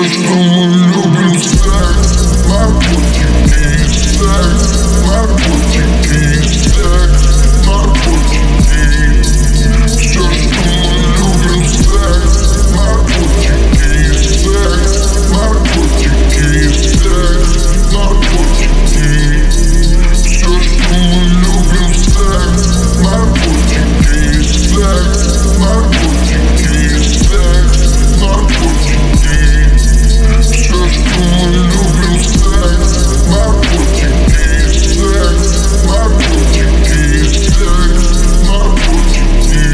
что мы любим секс, наркотики и секс, наркотики и секс, наркотики. Все, что мы любим секс, наркотики и секс, наркотики и секс, наркотики. Все, что мы любим секс, наркотики и секс, наркотики и секс, наркотики. Все, что мы любим секс, наркотики и секс, наркотики и секс, наркотики.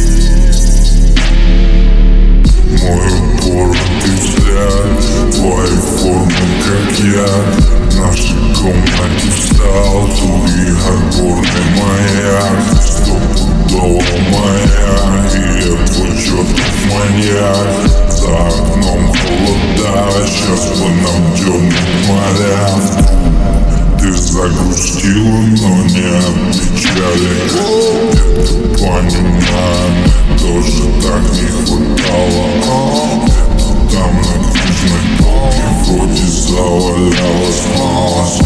Мой упоротый взгляд, твои формы как я. В нашей комнате встал тугий горный маяк. Стопудово моя, и я твой чертов маньяк. За окном холода, сейчас по нам темных морях. Ты загрустила, но не от печали. Где-то понимаем, тоже так не хватало. Где-то там на книжной полке вроде завалялась малость.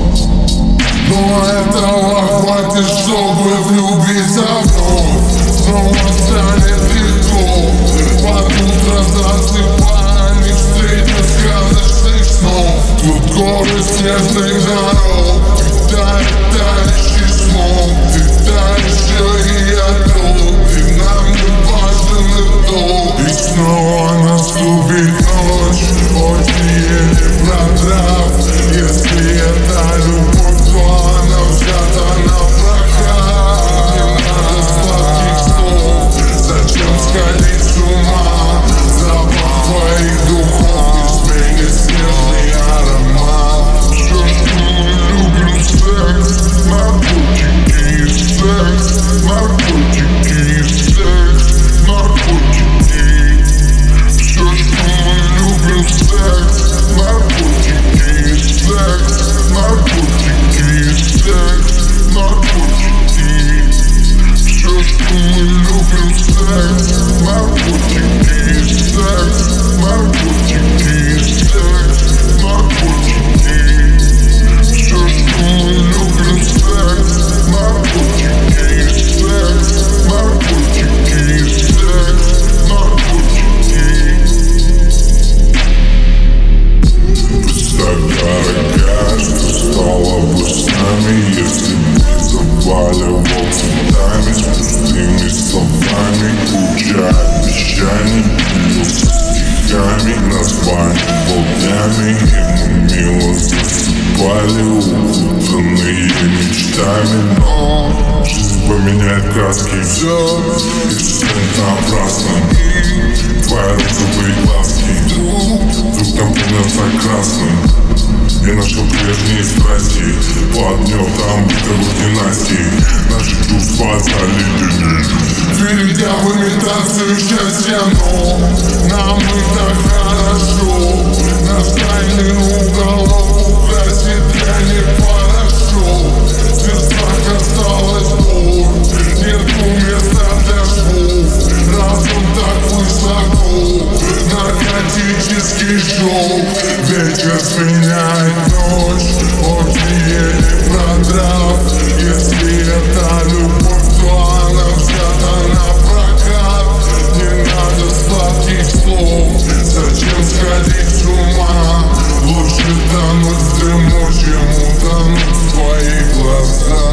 Но этого хватит, чтобы влюбиться вновь. Снова станет легко, под утро засыпая, не встретишь сказочных снов. Тут горы снежных дорог, тающий смог. Ты та еще и я тот, и нам не важен итог. И снова наступит ночь, очень еле продрав. Если это любовь, то она взята на прокат. Не надо сладких слов, зачем сходить с ума? Запах твоих духов изменит снежный аромат. Все, что мы любим секс, наркотики и секс, наркотики и секс, наркотики. Все, что мы любим секс, наркотики и секс, наркотики и секс, наркотики. Все, что мы любим секс, наркотики и секс, наркотики и секс, наркотики. Все, что мы любим секс, наркотики и секс, наркотики и секс, наркотики. Представь, дорогая, что стало бы с нами, если бы заваливал цветами, с пустыми словами, куча обещаний, лился стихами, названивал днями, и мы мило засыпали, укутанные мечтами. Но жизнь поменяет краски, и все напрасно. Твои розовые глазки вдруг там становятся красным. Я нашел прежние страсти под гнетом бытовых династий. Наши чувства заледенели, перейдя в имитацию счастья. Но нам и так хорошо. Наш тайный уголок украсит дрянь порошок. В сердцах осталась боль, нету места для швов. Разум так высоко, наркотический шоу. Вечер сменяет ночь, очень еле продрав. Если это любовь, то она взята на прокат. Не надо сладких слов, зачем сходить с ума? Лучше тонуть в дыму, чем утонуть в твоих глазах.